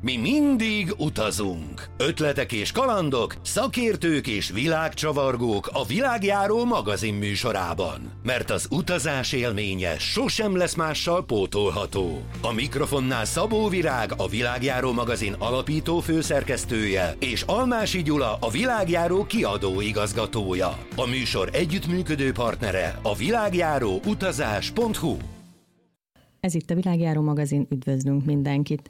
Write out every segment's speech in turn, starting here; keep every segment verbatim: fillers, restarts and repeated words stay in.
Mi mindig utazunk. Ötletek és kalandok, szakértők és világcsavargók a Világjáró magazin műsorában. Mert az utazás élménye sosem lesz mással pótolható. A mikrofonnál Szabó Virág, a Világjáró magazin alapító főszerkesztője, és Almási Gyula, a Világjáró kiadó igazgatója. A műsor együttműködő partnere a világjáró utazás pont hu. Ez itt a Világjáró magazin, üdvözlünk mindenkit!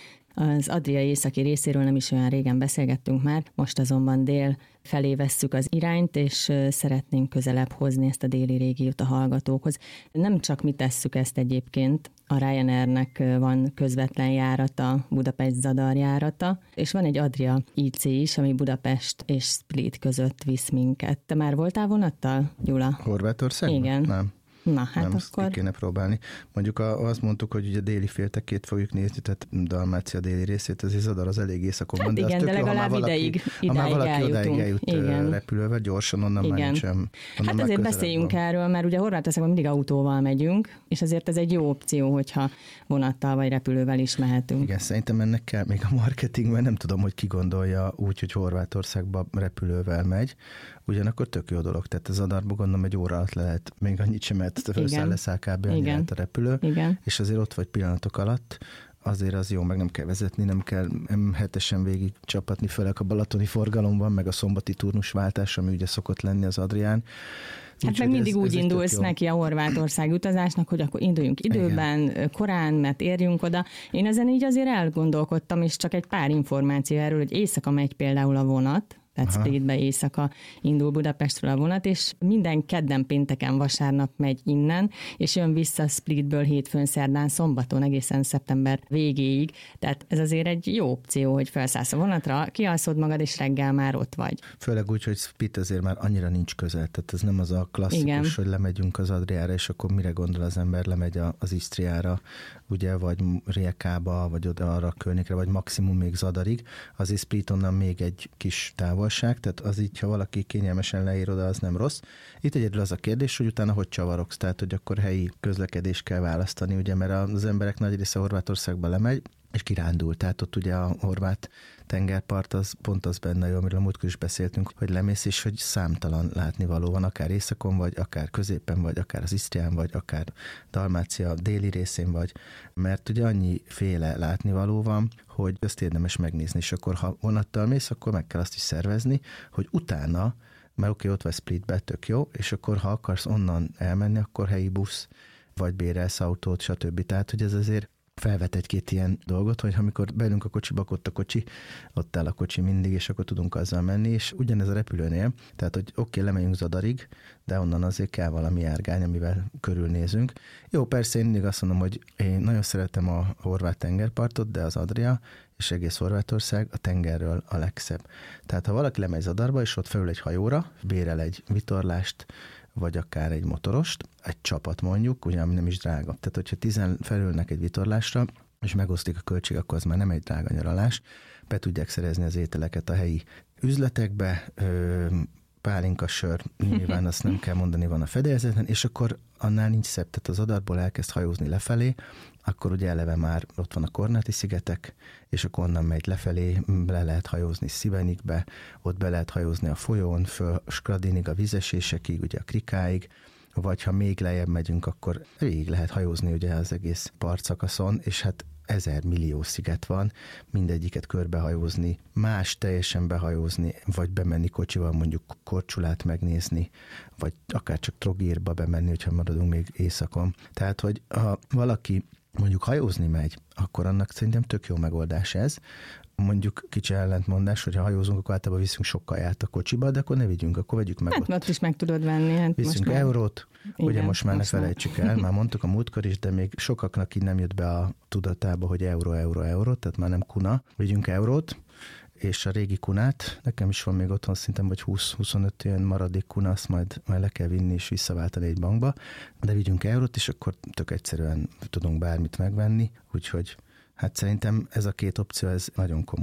Az Adria északi részéről nem is olyan régen beszélgettünk már, most azonban dél felé vesszük az irányt, és szeretnénk közelebb hozni ezt a déli régiót a hallgatókhoz. Nem csak mi tesszük ezt egyébként, a Ryanairnek van közvetlen járata, Budapest-Zadar járata, és van egy Adria I C is, ami Budapest és Split között visz minket. Te már voltál vonattal, Gyula? Horvátországban? Igen. Nem. Na, hát nem, akkor... ki kéne próbálni. Mondjuk a, azt mondtuk, hogy ugye déli féltekét fogjuk nézni, tehát Dalmácia déli részét, ez Zadar az elég északon van. Hát de igen, de jó, legalább valaki, ideig, ha már valaki eljutunk. odáig eljut igen. repülővel, gyorsan onnan igen. már nincsen. Hát azért beszéljünk van. erről, mert ugye Horvátországban mindig autóval megyünk, és azért ez egy jó opció, hogyha vonattal vagy repülővel is mehetünk. Igen, szerintem ennek kell még a marketingben, nem tudom, hogy ki gondolja úgy, hogy Horvátországba repülővel megy. Ugyanakkor tök jó dolog, tehát az Zadarba gondolom egy óra alatt le lehet, még annyit sem, mert felszáll leszáll kb. Annyi lehet a repülő, igen. és azért ott vagy pillanatok alatt, azért az jó, meg nem kell vezetni, nem kell em hetesen végig csapatni, főleg a balatoni forgalomban, meg a szombati turnusváltás, ami ugye szokott lenni az Adrián. Hát úgy, meg mindig ez, úgy ez indulsz neki a Horvátország utazásnak, hogy akkor induljunk időben, igen. korán, mert érjünk oda. Én ezen így azért elgondolkodtam, és csak egy pár információ erről, hogy éjszaka megy például a vonat, tehát Splitbe éjszaka indul Budapestről a vonat, és minden kedden, pénteken, vasárnap megy innen, és jön vissza Splitből hétfőn, szerdán, szombaton, egészen szeptember végéig. Tehát ez azért egy jó opció, hogy felszállsz a vonatra, kialszod magad, és reggel már ott vagy. Főleg úgy, hogy Split azért már annyira nincs közel, tehát ez nem az a klasszikus, igen. hogy lemegyünk az Adriára, és akkor mire gondol az ember, lemegy az Isztriára, ugye, vagy Rijekába, vagy oda arra a környékre, vagy maximum még Zadarig. Az Split onnan még egy kis távol, tehát az így, ha valaki kényelmesen leír oda, az nem rossz. Itt egyedül az a kérdés, hogy utána hogy csavarogsz, tehát hogy akkor helyi közlekedést kell választani, ugye, mert az emberek nagy része Horvátországba lemegy, és kirándul, tehát ott ugye a horvát tengerpart az pont az benne jó, amiről a múltkor is beszéltünk, hogy lemész, és hogy számtalan látnivaló van, akár északon vagy, akár középen vagy, akár az Isztrián vagy, akár Dalmácia déli részén vagy, mert ugye annyi féle látnivaló van, hogy ezt érdemes megnézni, és akkor ha vonattal mész, akkor meg kell azt is szervezni, hogy utána, mert oké, ott vagy Splitbe, tök jó, és akkor ha akarsz onnan elmenni, akkor helyi busz, vagy bérelsz autót, stb. Tehát, hogy ez azért felvet egy-két ilyen dolgot, hogy amikor beülünk a kocsiba, akkor ott a kocsi, ott áll a kocsi mindig, és akkor tudunk azzal menni, és ugyanez a repülőnél, tehát, hogy oké, lemegyünk Zadarig, de onnan azért kell valami járgány, amivel körülnézünk. Jó, persze én mindig azt mondom, hogy én nagyon szeretem a horvát tengerpartot, de az Adria és egész Horvátország a tengerről a legszebb. Tehát ha valaki lemegy Zadarba, és ott felül egy hajóra, bérel egy vitorlást, vagy akár egy motorost, egy csapat mondjuk, ugye, ami nem is drága. Tehát, hogyha tizen felülnek egy vitorlásra, és megosztik a költség, akkor az már nem egy drága nyaralás. Be tudják szerezni az ételeket a helyi üzletekbe, ö, pálinka sör, nyilván azt nem kell mondani, van a fedélzeten, és akkor annál nincs szebb. Tehát az Zadarból elkezd hajózni lefelé, akkor ugye eleve már ott van a Kornáti-szigetek, és akkor onnan megy lefelé, le lehet hajózni Szibenikbe, ott be lehet hajózni a folyón, föl Skradinig, a vízesésekig, ugye a Krikáig, vagy ha még lejjebb megyünk, akkor végig lehet hajózni ugye az egész partszakaszon, és hát ezer millió sziget van, mindegyiket körbehajózni, más teljesen behajózni, vagy bemenni kocsival mondjuk Korcsulát megnézni, vagy akár csak Trogirba bemenni, hogyha maradunk még északon. Tehát, hogy ha valaki mondjuk hajózni megy, akkor annak szerintem tök jó megoldás ez. Mondjuk kicsi ellentmondás, hogy ha hajózunk, akkor általában viszünk sok kaját a kocsiba, de akkor ne vigyünk, akkor vegyük meg. Hát ott is meg tudod venni. Hát viszünk most eurót, igen, ugye most már most ne felejtsük el, már mondtuk a múltkor is, de még sokaknak így nem jött be a tudatába, hogy euró, euró, euró, tehát már nem kuna. Vigyünk eurót, és a régi kunát, nekem is van még otthon szintem, vagy húsz-huszonöt ilyen maradék kuna, azt majd, majd le kell vinni és visszaváltani egy bankba, de vigyünk eurót, és akkor tök egyszerűen tudunk bármit megvenni, úgyhogy hát szerintem ez a két opció, ez nagyon komoly.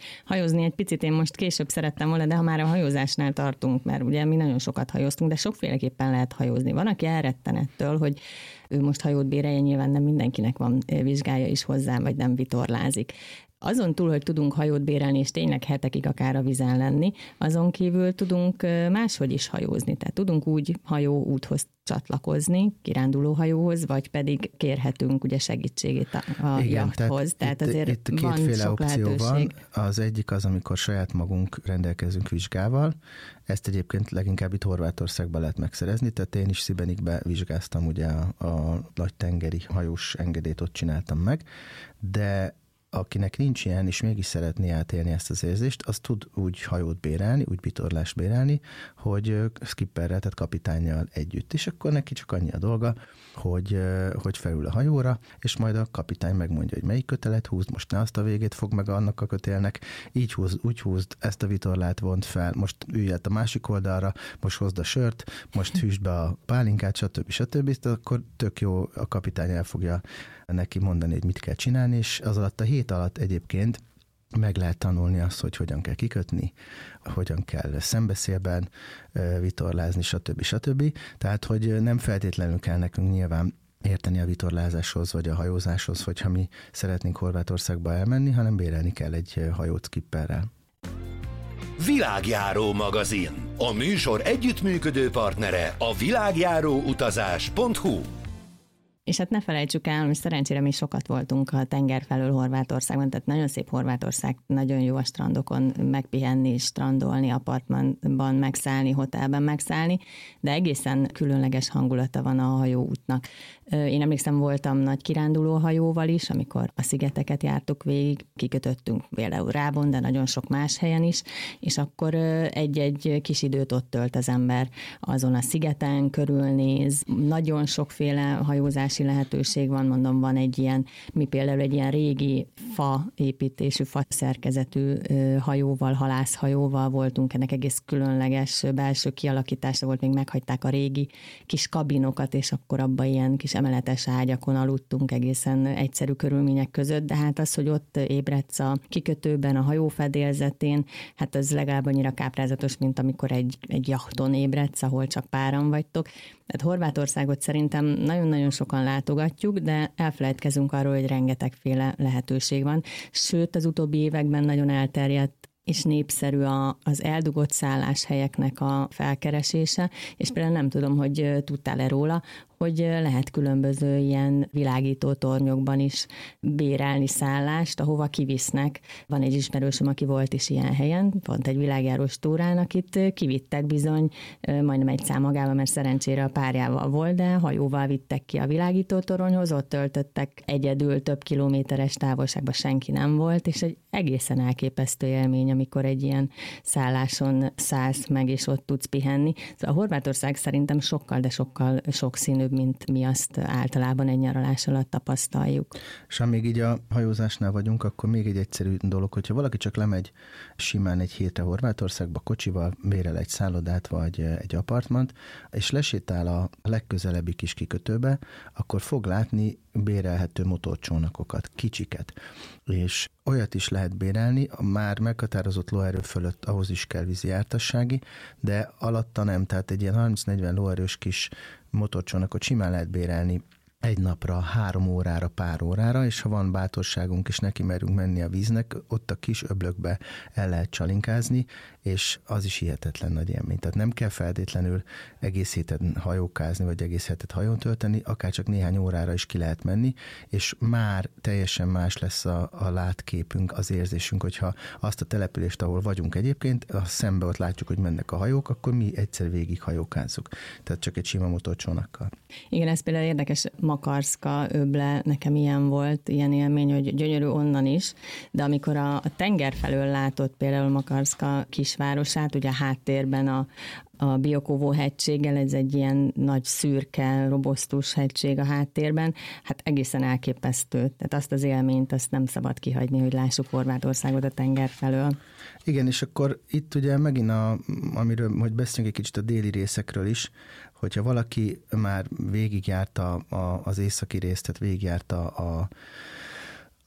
Hajózni egy picit én most később szerettem volna, de ha már a hajózásnál tartunk, mert ugye mi nagyon sokat hajóztunk, de sokféleképpen lehet hajózni. Van, aki elretten ettől, hogy ő most hajót bérelje, nyilván nem mindenkinek van vizsgája is hozzá, vagy nem vitorlázik. Azon túl, hogy tudunk hajót bérelni, és tényleg hetekig akár a vízen lenni, azon kívül tudunk máshogy is hajózni. Tehát tudunk úgy hajóúthoz csatlakozni, kiránduló hajóhoz, vagy pedig kérhetünk ugye segítségét a, a Igen, jachthoz. Tehát, tehát azért itt, itt van kétféle sok opció lehetőség. van. Az egyik az, amikor saját magunk rendelkezünk vizsgával. Ezt egyébként leginkább itt Horvátországban lehet megszerezni, tehát én is Szibenikbe vizsgáztam, ugye a, a nagy tengeri hajós engedélyt ott csináltam meg, de akinek nincs ilyen, és mégis szeretné átélni ezt az érzést, az tud úgy hajót bérelni, úgy vitorlást bérelni, hogy skipperrel, tehát kapitánnyal együtt. És akkor neki csak annyi a dolga, hogy, hogy felül a hajóra, és majd a kapitány megmondja, hogy melyik kötelet húzd, most ne azt a végét fog meg annak a kötélnek, így húzd, úgy húzd, ezt a vitorlát vont fel, most ülj át a másik oldalra, most hozd a sört, most hűsd be a pálinkát, stb. stb. Akkor tök jó, a kapitány el fogja neki mondani, hogy mit kell csinálni, és az alatt a hét alatt egyébként meg lehet tanulni azt, hogy hogyan kell kikötni, hogyan kell szembeszélben vitorlázni, stb. stb. Tehát, hogy nem feltétlenül kell nekünk nyilván érteni a vitorlázáshoz, vagy a hajózáshoz, hogyha mi szeretnénk Horvátországba elmenni, hanem bérelni kell egy hajót skipperrel. Világjáró magazin. A műsor együttműködő partnere a világjáróutazás pont hu. És hát ne felejtsük el, hogy szerencsére mi sokat voltunk a tenger felől Horvátországban, tehát nagyon szép Horvátország, nagyon jó a strandokon megpihenni, strandolni, apartmanban megszállni, hotelben megszállni, de egészen különleges hangulata van a hajóútnak. Én emlékszem, voltam nagy kiránduló hajóval is, amikor a szigeteket jártuk végig, kikötöttünk például Rábon, de nagyon sok más helyen is, és akkor egy-egy kis időt ott tölt az ember azon a szigeten, körülnéz, nagyon sokféle hajózás lehetőség van, mondom, van egy ilyen, mi például egy ilyen régi fa építésű, fa szerkezetű hajóval, halászhajóval voltunk, ennek egész különleges belső kialakítása volt, még meghagyták a régi kis kabinokat, és akkor abban ilyen kis emeletes ágyakon aludtunk egészen egyszerű körülmények között, de hát az, hogy ott ébredsz a kikötőben, a hajó fedélzetén, hát az legalább annyira káprázatos, mint amikor egy, egy jachton ébredsz, ahol csak páran vagytok. Tehát Horvátországot szerintem nagyon-nagyon sokan látogatjuk, de elfelejtkezünk arról, hogy rengetegféle lehetőség van. Sőt, az utóbbi években nagyon elterjedt és népszerű a, az eldugott szálláshelyeknek a felkeresése, és például nem tudom, hogy tudtál-e róla, hogy lehet különböző ilyen világító tornyokban is bérelni szállást, ahova kivisznek. Van egy ismerősöm, aki volt is ilyen helyen, pont egy világjárós túrán, akit kivittek bizony, majdnem egy szám magával, mert szerencsére a párjával volt, de hajóval vittek ki a világító toronyhoz, ott töltöttek egyedül több kilométeres távolságban, senki nem volt, és egy egészen elképesztő élmény, amikor egy ilyen szálláson szállsz meg, és ott tudsz pihenni. Szóval a Horvátország szerintem sokkal, de sokkal sokszínűbb, mint mi azt általában egy nyaralás alatt tapasztaljuk. És ha még így a hajózásnál vagyunk, akkor még egy egyszerű dolog, hogyha valaki csak lemegy simán egy hétre Horvátországba kocsival, bérel egy szállodát vagy egy apartmant, és lesétál a legközelebbi kis kikötőbe, akkor fog látni bérelhető motorcsónakokat, kicsiket. És olyat is lehet bérelni, a már meghatározott lóerő fölött ahhoz is kell vízi jártassági, de alatta nem, tehát egy ilyen harminc-negyven lóerős kis motorcsónakot simán lehet bérelni egy napra, három órára, pár órára, és ha van bátorságunk, és neki merünk menni a víznek, ott a kis öblökbe el lehet csalinkázni, és az is hihetetlen nagy élmény. Tehát nem kell feltétlenül egész hétet hajókázni, vagy egész hetet hajón tölteni, akár csak néhány órára is ki lehet menni, és már teljesen más lesz a, a látképünk, az érzésünk, hogyha azt a települést, ahol vagyunk egyébként, a szembe ott látjuk, hogy mennek a hajók, akkor mi egyszer végig hajókázzuk. Tehát csak egy sima motorcsónakkal. Igen, ez például érdekes, Makarszka öble, nekem ilyen volt, ilyen élmény, hogy gyönyörű onnan is, de amikor a, a tenger felől látott például Makarszka kisvárosát, ugye a háttérben a, a Biokovo hegységgel, ez egy ilyen nagy szürke, robosztus hegység a háttérben, hát egészen elképesztő. Tehát azt az élményt, azt nem szabad kihagyni, hogy lássuk Horvátországot a tenger felől. Igen, és akkor itt ugye megint, a, amiről, hogy beszéljünk egy kicsit a déli részekről is, hogyha valaki már végigjárta a, az északi részt, tehát végigjárta a,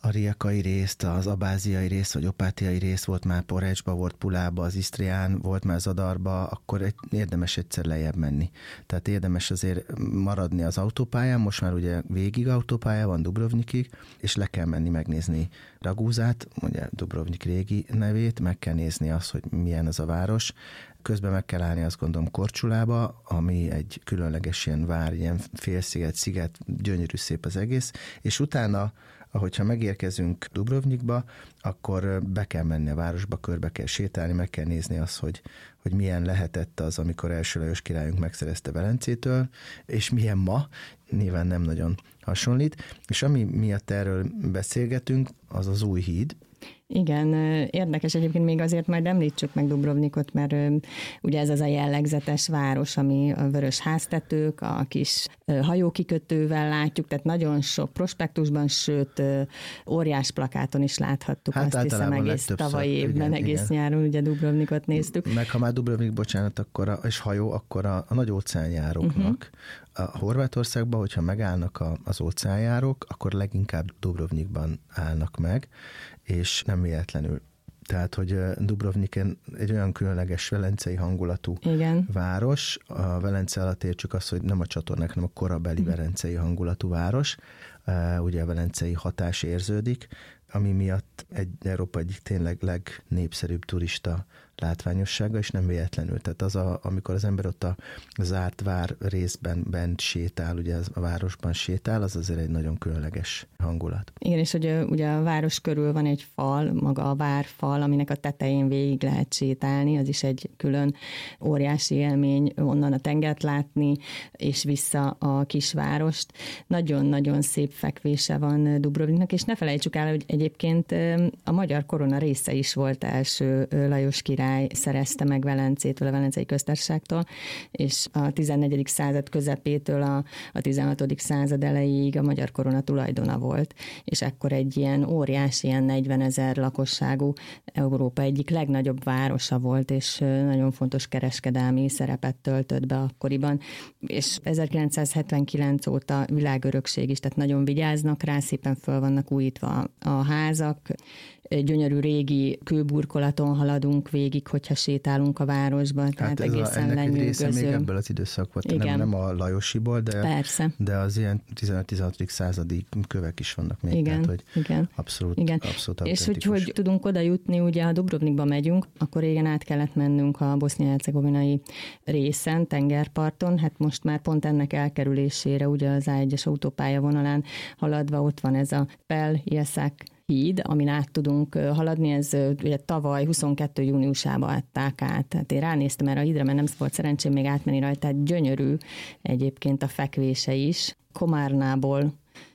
a rijakai részt, az abáziai részt, vagy opátiai részt, volt már Porecsba, volt Pulába, az Isztrián, volt már Zadarba, akkor egy, érdemes egyszer lejjebb menni. Tehát érdemes azért maradni az autópályán, most már ugye végig autópálya van Dubrovnikig, és le kell menni megnézni Ragúzát, ugye Dubrovnik régi nevét, meg kell nézni azt, hogy milyen az a város. Közben meg kell állni, azt gondolom, Korcsulába, ami egy különleges ilyen vár, ilyen félsziget, sziget, gyönyörű szép az egész, és utána, ahogyha megérkezünk Dubrovnikba, akkor be kell menni a városba, körbe kell sétálni, meg kell nézni azt, hogy, hogy milyen lehetett az, amikor első Lajos királyunk megszerezte Velencétől, és milyen ma, nyilván nem nagyon hasonlít, és ami miatt erről beszélgetünk, az az új híd. Igen, érdekes egyébként még azért majd említsük meg Dubrovnikot, mert ugye ez az a jellegzetes város, ami a vörös háztetők, a kis hajókikötővel látjuk, tehát nagyon sok prospektusban, sőt óriás plakáton is láthattuk, hát azt hiszem egész tavalyi évben, igen, egész igen. nyáron ugye Dubrovnikot néztük. Meg ha már Dubrovnik, bocsánat, akkor a, és hajó, akkor a, a nagy óceánjáróknak, uh-huh. a Horvátországban, hogyha megállnak a, az óceánjárók, akkor leginkább Dubrovnikban állnak meg, és nem véletlenül. Tehát, hogy Dubrovnik egy olyan különleges velencei hangulatú Igen. város. A Velence alatt értsük azt, hogy nem a csatornák, hanem a korabeli mm. velencei hangulatú város. Ugye a velencei hatás érződik, ami miatt egy Európa egyik tényleg legnépszerűbb turista látványossága, és nem véletlenül. Tehát az, a, amikor az ember ott a zárt vár részben bent sétál, ugye a városban sétál, az azért egy nagyon különleges hangulat. Igen, és hogy ugye a város körül van egy fal, maga a várfal, aminek a tetején végig lehet sétálni, az is egy külön óriási élmény onnan a tengert látni, és vissza a kisvárost. Nagyon-nagyon szép fekvése van Dubrovniknak, és ne felejtsük el, hogy egyébként a magyar korona része is volt első Lajos király szerezte meg Velencétől, a Velencei Köztársaságtól, és a tizennegyedik század közepétől a, a tizenhatodik század elejéig a magyar korona tulajdona volt, és ekkor egy ilyen óriási, ilyen negyvenezer lakosságú Európa egyik legnagyobb városa volt, és nagyon fontos kereskedelmi szerepet töltött be akkoriban, és ezerkilencszázhetvenkilenc óta világörökség is, tehát nagyon vigyáznak rá, szépen föl vannak újítva a házak, gyönyörű régi kőburkolaton haladunk végig, hogyha sétálunk a városba, tehát hát egészen a, lenyűgöző. Még ebből az időszakból, nem, nem a Lajosiból, de, Persze. de az ilyen tizenöt-tizenhatodik századi kövek is vannak még, igen, tehát hogy igen, abszolút, igen. abszolút és hogy, hogy tudunk oda jutni, ugye ha Dubrovnikba megyünk, akkor régen át kellett mennünk a bosznia-hercegovinai részen, tengerparton, hát most már pont ennek elkerülésére, ugye az á egyes autópálya vonalán haladva ott van ez a Pel-Jesek híd, amin át tudunk haladni, ez ugye tavaly huszonkettő júniusában adták át. Tehát én ránéztem erre a hídra, mert nem volt szerencsém még átmenni rajta, tehát gyönyörű egyébként a fekvése is. Komárnából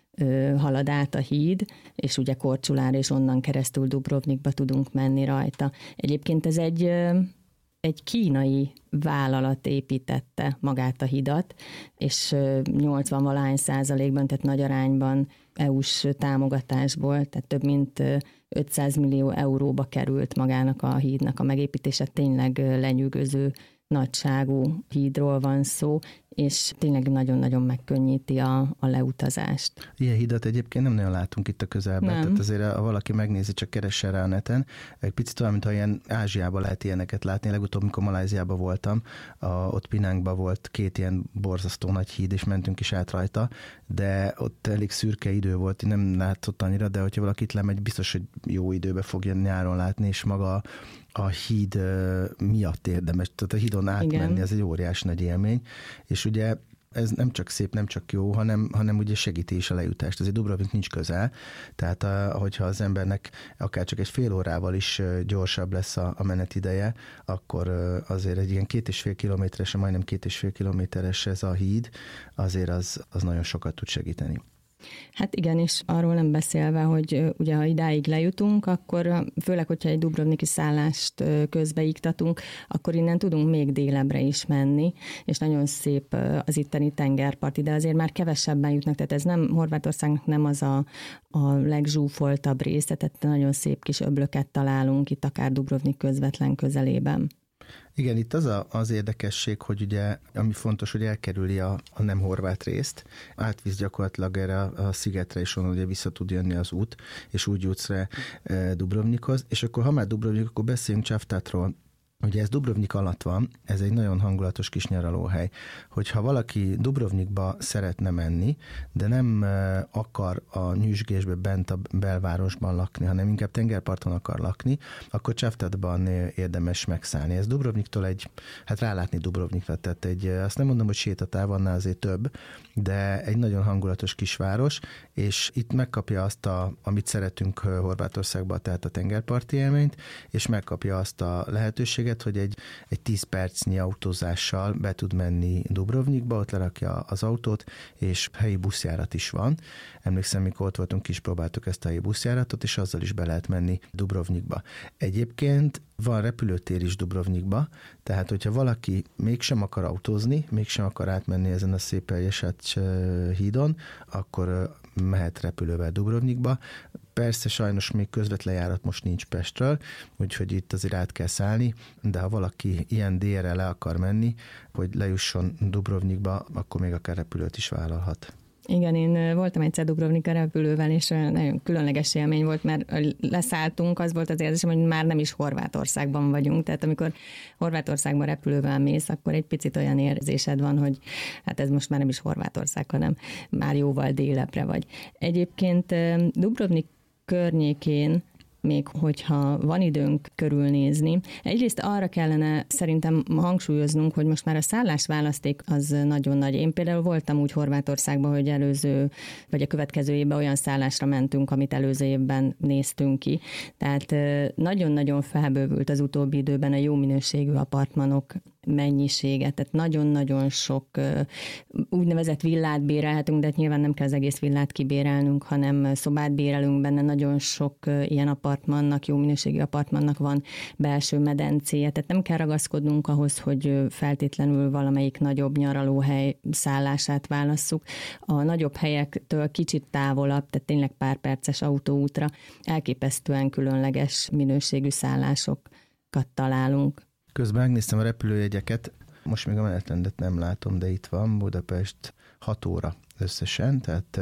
ö, halad át a híd, és ugye Korcsulára és onnan keresztül Dubrovnikba tudunk menni rajta. Egyébként ez egy, ö, egy kínai vállalat építette magát a hidat, és nyolcvan-valahány százalékban, tehát nagy arányban é u-s támogatásból, tehát több mint ötszáz millió euróba került magának a hídnak a megépítése, tényleg lenyűgöző nagyságú hídról van szó, és tényleg nagyon-nagyon megkönnyíti a, a leutazást. Ilyen hidat egyébként nem nagyon látunk itt a közelben, nem. Tehát azért ha valaki megnézi, csak keressen rá a neten, egy picit olyan, mintha ilyen Ázsiában lehet ilyeneket látni. Legutóbb, amikor Malajziában voltam, a, ott Penangban volt két ilyen borzasztó nagy híd, és mentünk is át rajta, de ott elég szürke idő volt, nem látszott annyira, de hogyha valaki itt lemegy, biztos, hogy jó időbe fogja nyáron látni, és maga a híd miatt érdemes, tehát a hídon átmenni, igen. Ez egy óriás nagy élmény, és ugye ez nem csak szép, nem csak jó, hanem, hanem ugye segíti is a lejutást. Azért Dubrovnik nincs közel, tehát a, hogyha az embernek akár csak egy fél órával is gyorsabb lesz a, a menetideje, akkor azért egy ilyen két és fél kilométeres, majdnem két és fél kilométeres ez a híd, azért az, az nagyon sokat tud segíteni. Hát igen, és arról nem beszélve, hogy ugye ha idáig lejutunk, akkor főleg, hogyha egy dubrovniki szállást közbeiktatunk, akkor innen tudunk még délebbre is menni, és nagyon szép az itteni tengerparti, de azért már kevesebben jutnak, tehát ez nem, Horvátországnak nem az a, a legzsúfoltabb része, tehát nagyon szép kis öblöket találunk itt akár Dubrovnik közvetlen közelében. Igen, itt az a, az érdekesség, hogy ugye, ami fontos, hogy elkerüli a, a nem horvát részt, átvisz gyakorlatilag erre a, a szigetre, és onnan ugye vissza tud jönni az út, és úgy jutsz rá e, Dubrovnikhoz. És akkor, ha már Dubrovnik, akkor beszéljünk Cavtatról. Ugye ez Dubrovnik alatt van, ez egy nagyon hangulatos kis nyaralóhely. Hogyha valaki Dubrovnikba szeretne menni, de nem akar a nyüzsgésbe bent a belvárosban lakni, hanem inkább tengerparton akar lakni, akkor Cavtatban érdemes megszállni. Ez Dubrovniktól egy, hát rálátni Dubrovnikra, tehát egy, azt nem mondom, hogy sétatáv, annál azért több, de egy nagyon hangulatos kisváros, és itt megkapja azt, a, amit szeretünk Horvátországban, tehát a tengerparti élményt, és megkapja azt a lehetőséget, hogy egy, egy tíz percnyi autózással be tud menni Dubrovnikba, ott lerakja az autót, és helyi buszjárat is van. Emlékszem, mikor ott voltunk, is próbáltuk ezt a helyi buszjáratot, és azzal is be lehet menni Dubrovnikba. Egyébként van repülőtér is Dubrovnikba, tehát hogyha valaki mégsem akar autózni, mégsem akar átmenni ezen a szép Jesács hídon, akkor mehet repülővel Dubrovnikba. Persze sajnos még közvetlen járat most nincs Pestről, úgyhogy itt azért át kell szállni, de ha valaki ilyen délre le akar menni, hogy lejusson Dubrovnikba, akkor még akár repülőt is vállalhat. Igen, én voltam egyszer Dubrovnika repülővel, és nagyon különleges élmény volt, mert leszálltunk, az volt az érzésem, hogy már nem is Horvátországban vagyunk, tehát amikor Horvátországban repülővel mész, akkor egy picit olyan érzésed van, hogy hát ez most már nem is Horvátország, hanem már jóval délebre vagy. Egyébként Dubrovnik környékén, még hogyha van időnk körülnézni. Egyrészt arra kellene szerintem hangsúlyoznunk, hogy most már a szállásválaszték az nagyon nagy. Én például voltam úgy Horvátországban, hogy előző, vagy a következő évben olyan szállásra mentünk, amit előző évben néztünk ki. Tehát nagyon-nagyon felbővült az utóbbi időben a jó minőségű apartmanok mennyisége, tehát nagyon-nagyon sok úgynevezett villát bérelhetünk, de hát nyilván nem kell az egész villát kibérelnünk, hanem szobát bérelünk benne, nagyon sok ilyen apartmannak, jó minőségű apartmannak van belső medencéje, tehát nem kell ragaszkodnunk ahhoz, hogy feltétlenül valamelyik nagyobb nyaralóhely szállását válasszuk. A nagyobb helyektől kicsit távolabb, tehát tényleg pár perces autóútra elképesztően különleges minőségű szállásokat találunk. Közben megnéztem a repülőjegyeket, most még a menetrendet nem látom, de itt van Budapest hat óra összesen, tehát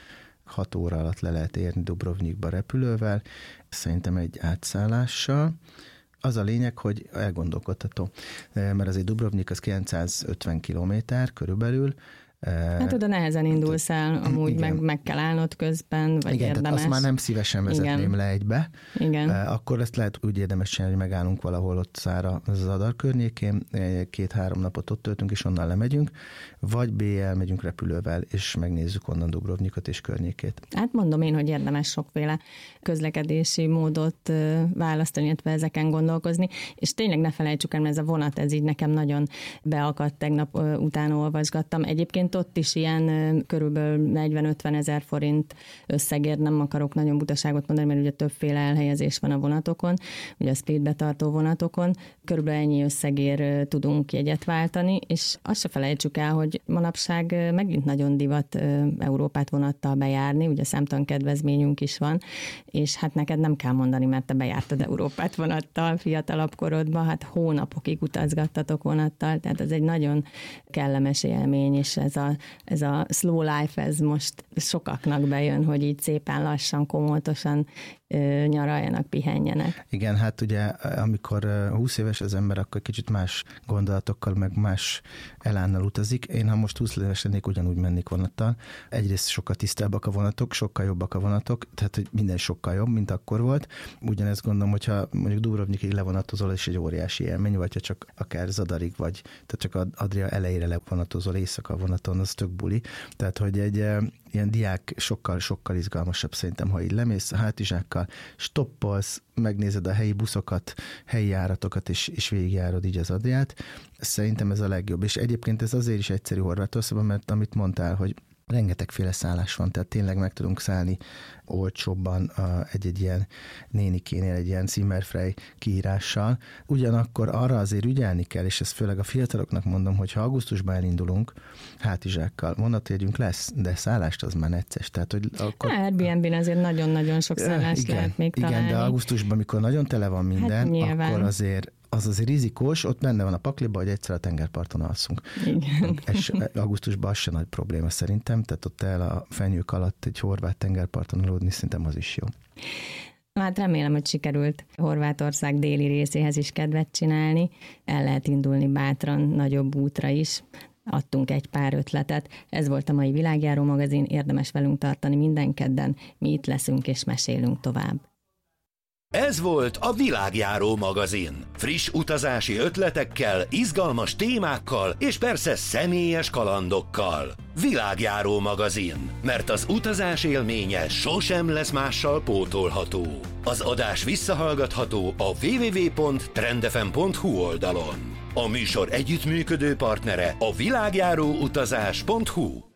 hat óra alatt le lehet érni Dubrovnikba repülővel, szerintem egy átszállással. Az a lényeg, hogy elgondolkodható, mert azért Dubrovnik az kilencszázötven kilométer körülbelül. Hát oda nehezen indulsz el, amúgy meg, meg kell állnod közben, vagy igen, érdemes. Tehát azt már nem szívesen vezetném igen. le egybe. Igen. Akkor ezt lehet úgy érdemes csinálni, hogy megállunk valahol ott Szára, az Adar környékén, két-három napot ott töltünk, és onnan lemegyünk, vagy bé elmegyünk repülővel, és megnézzük onnan Dubrovnikot és környékét. Hát mondom én, hogy érdemes sokféle közlekedési módot választani, illetve ezeken gondolkozni, és tényleg ne felejtsük el, mert ez a vonat, ez így nekem nagyon beakadt, tegnap utána olvasgattam. Egyébként ott is ilyen körülbelül negyven-ötven ezer forint összegért, nem akarok nagyon butaságot mondani, mert ugye többféle elhelyezés van a vonatokon, ugye a speedbe tartó vonatokon, körülbelül ennyi összegért tudunk jegyet váltani, és azt se felejtsük el, hogy manapság megint nagyon divat Európát vonattal bejárni, ugye számtalan kedvezményünk is van, és hát neked nem kell mondani, mert te bejártad Európát vonattal fiatalabb korodban, hát hónapokig utazgattatok vonattal, tehát ez egy nagyon kellemes élmény, és ez a, ez a slow life, ez most sokaknak bejön, hogy így szépen lassan, komótosan ö, nyaraljanak, pihenjenek. Igen, hát ugye amikor húsz éves az ember, akkor kicsit más gondolatokkal, meg más elánnal utazik. Én, ha most húsz éves lennék, ugyanúgy mennék vonattal. Egyrészt sokkal tisztábbak a vonatok, sokkal jobbak a vonatok, tehát hogy minden sokkal jobb, mint akkor volt. Ugyanezt gondolom, hogyha mondjuk Dubrovnikig levonatozol, és egy óriási élmény, vagy ha csak akár Zadarig, vagy tehát csak Adria elejére levonatozol éjszaka a vonaton, az tök buli. Tehát, hogy egy ilyen diák sokkal-sokkal izgalmasabb szerintem, ha így lemész a hátizsákkal, stoppolsz, megnézed a helyi buszokat, helyi járatokat, és, és végigjárod így az Adriát. Szerintem ez a legjobb. És egyébként ez azért is egyszerű Horvátországban, mert amit mondtál, hogy rengetegféle szállás van, tehát tényleg meg tudunk szállni olcsóbban egy-egy ilyen nénikénél, egy ilyen Zimmerfrei kiírással. Ugyanakkor arra azért ügyelni kell, és ezt főleg a fiataloknak mondom, hogy ha augusztusban elindulunk hátizsákkal, vonatjegyünk lesz, de szállást az már necces. Tehát, hogy akkor... Airbnb-n azért nagyon-nagyon sok szállást igen, lehet még igen, találni. de augusztusban, amikor nagyon tele van minden, hát akkor azért az azért rizikós, ott benne van a pakliba, hogy egyszer a tengerparton alszunk. Igen. Es, augusztusban az se nagy probléma szerintem, tehát ott el a fenyők alatt egy horvát tengerparton aludni, szerintem az is jó. Hát remélem, hogy sikerült Horvátország déli részéhez is kedvet csinálni. El lehet indulni bátran, nagyobb útra is. Adtunk egy pár ötletet. Ez volt a mai Világjáró magazin, érdemes velünk tartani minden kedden. Mi itt leszünk és mesélünk tovább. Ez volt a Világjáró magazin. Friss utazási ötletekkel, izgalmas témákkal és persze személyes kalandokkal. Világjáró magazin, mert az utazás élménye sosem lesz mással pótolható. Az adás visszahallgatható a double-u double-u double-u pont trendfm pont hu oldalon. A műsor együttműködő partnere a világjáró utazás pont hu.